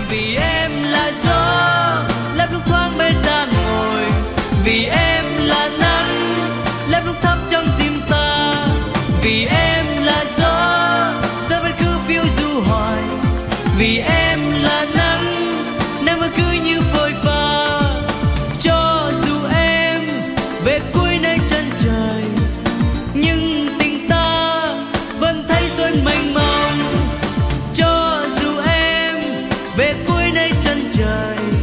Vì em là gió lấp lúc thoáng bên ta ngồi, vì em là nắng lấp lúc thắp trong tim ta. Vì em là gió ta vẫn cứ phiêu du hoài, vì em là nắng nên vẫn cứ như phôi pha. Cho dù em về cuối nơi chân trời, nhưng tình ta vẫn thấy xuân mênh mông. Cho dù em về cuối nơi chân trời,